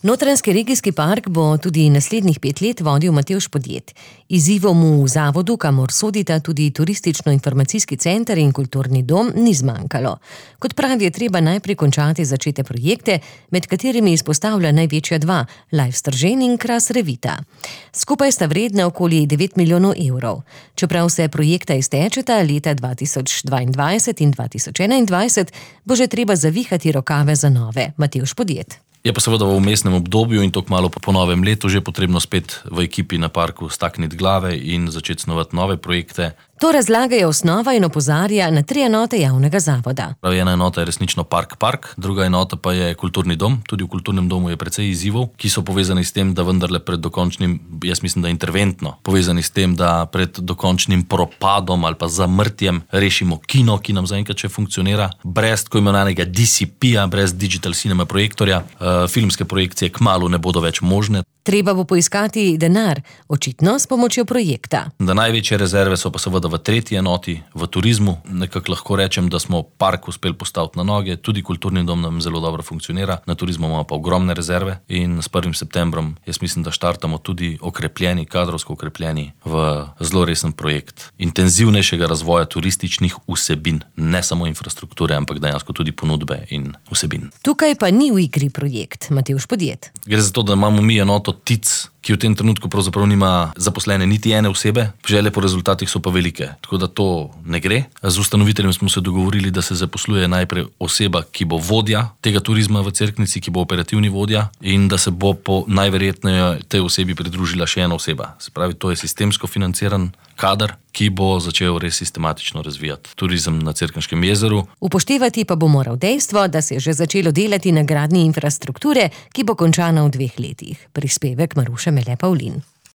Notranjski regijski park bo tudi naslednjih 5 let vodil Matevž Podjed. Izzivom v zavodu, kamor sodita tudi turistično-informacijski center in kulturni dom, ni zmanjkalo. Kot pravi, je treba najprej končati začete projekte, med katerimi izpostavlja največja 2, Live Stržen in Kras Revita. Skupaj sta vredna okoli 9 milijonov evrov. Čeprav se projekta iztečeta leta 2022 in 2021, bo že treba zavihati rokave za nove. Matevž Podjed. Je pa seveda v vmesnem obdobju in tako malo po novem letu že potrebno spet v ekipi na parku stakniti glave in začeti snovati nove projekte. To razlagajo osnova in opozarja na 3 enote javnega zavoda. Ena enota je resnično park, druga enota pa je kulturni dom. Tudi v kulturnem domu je precej izzivov, ki so povezani s tem, da vendarle pred dokončnim, jaz mislim, da interventno, povezani s tem, da pred dokončnim propadom ali pa zamrtjem rešimo kino, ki nam zaenkrat še funkcionira, brez tako imenovanega DCP-ja, brez Digital Cinema projektorja. Filmske projekcije kmalu ne bodo več možne. Treba bo poiskati denar, očitno s pomočjo projekta. Da največje rezerve so pa seveda v 3. enoti, v turizmu. Nekako lahko rečem, da smo park uspeli postaviti na noge, tudi kulturni dom nam zelo dobro funkcionira, na turizmu imamo pa ogromne rezerve in s 1. septembrom jaz mislim, da štartamo tudi okrepljeni, kadrovsko okrepljeni v zelo resen projekt intenzivnejšega razvoja turističnih vsebin, ne samo infrastrukture, ampak dejansko tudi ponudbe in vsebin. Tukaj pa ni v igri projekt Matevž Podjed. Gre za to, da imamo mi enoto TIC, ki v tem trenutku pravzaprav nima zaposlene niti ene osebe, želje po rezultatih so pa velike, tako da to ne gre. Z ustanoviteljem smo se dogovorili, da se zaposluje najprej oseba, ki bo vodja tega turizma v Cerknici, ki bo operativni vodja in da se bo po najverjetneje tej osebi pridružila še ena oseba. Se pravi, to je sistemsko financiran kader, ki bo začel res sistematično razvijati turizem na Cerkniškem jezeru. Upoštevati pa bo moral dejstvo, da se je že začelo delati na gradnji infrastrukture, ki bo končana v 2 letih. Prispevek Maruše Mele Pavlin.